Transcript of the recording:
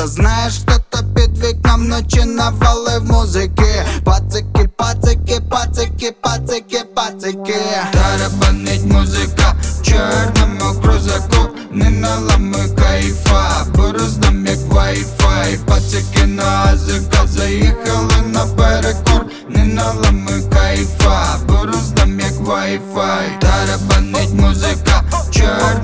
Та знаєш, хто-то під вікном вночі навалив музики. Пацики, пацики, пацики, пацики, пацики. Тарабанить музика в чорному крузаку. Не наламуй кайфа, бо роздам як вай-фай. Пацики на азика заїхали на перекур. Не наламуй кайфа, бо роздам як вай-фай. Тарабанить музика в чорному